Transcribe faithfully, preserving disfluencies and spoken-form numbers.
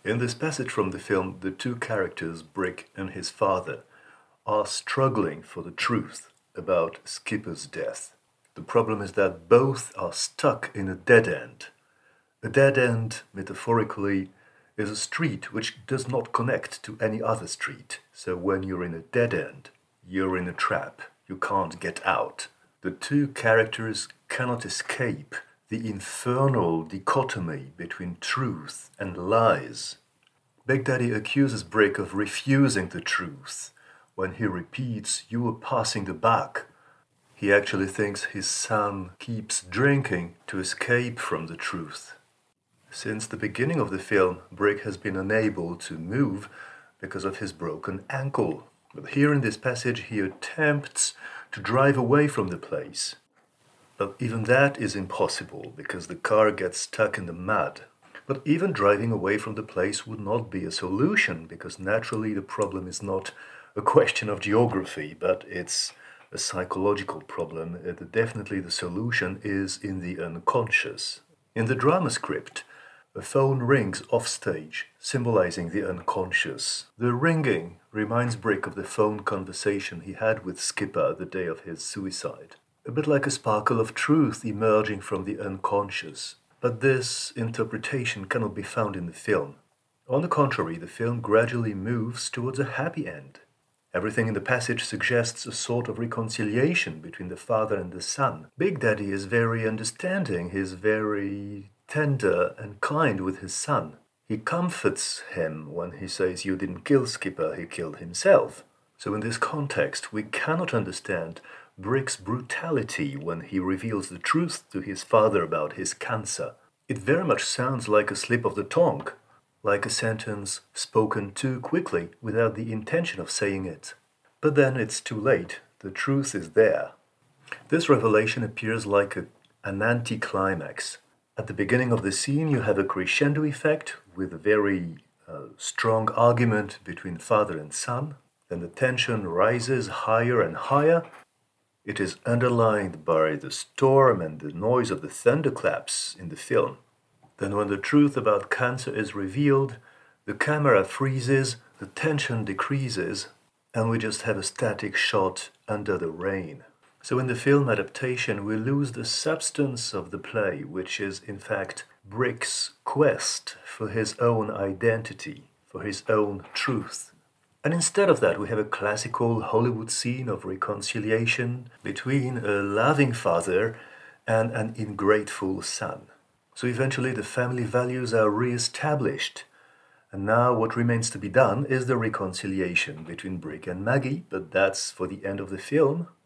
In this passage from the film, the two characters, Brick and his father, are struggling for the truth about Skipper's death. The problem is that both are stuck in a dead end. A dead end, metaphorically, is a street which does not connect to any other street. So when you're in a dead end, you're in a trap. You can't get out. The two characters cannot escape the infernal dichotomy between truth and lies. Big Daddy accuses Brick of refusing the truth. When he repeats, "You were passing the buck," he actually thinks his son keeps drinking to escape from the truth. Since the beginning of the film, Brick has been unable to move because of his broken ankle. But here in this passage, he attempts to drive away from the place. But even that is impossible because the car gets stuck in the mud. But even driving away from the place would not be a solution because naturally the problem is not a question of geography, but it's a psychological problem. Uh, Definitely the solution is in the unconscious. In the drama script, a phone rings offstage, symbolizing the unconscious. The ringing reminds Brick of the phone conversation he had with Skipper the day of his suicide. A bit like a sparkle of truth emerging from the unconscious. But this interpretation cannot be found in the film. On the contrary, the film gradually moves towards a happy end. Everything in the passage suggests a sort of reconciliation between the father and the son. Big Daddy is very understanding, he's very tender and kind with his son. He comforts him when he says, "You didn't kill Skipper, he killed himself." So in this context, we cannot understand Brick's brutality when he reveals the truth to his father about his cancer. It very much sounds like a slip of the tongue, like a sentence spoken too quickly without the intention of saying it. But then it's too late, the truth is there. This revelation appears like a, an anticlimax. At the beginning of the scene, you have a crescendo effect with a very uh, strong argument between father and son. Then the tension rises higher and higher. It is underlined by the storm and the noise of the thunderclaps in the film. Then when the truth about cancer is revealed, the camera freezes, the tension decreases, and we just have a static shot under the rain. So in the film adaptation, we lose the substance of the play, which is in fact Brick's quest for his own identity, for his own truth. And instead of that, we have a classical Hollywood scene of reconciliation between a loving father and an ungrateful son. So eventually the family values are re-established. And now what remains to be done is the reconciliation between Brick and Maggie, but that's for the end of the film.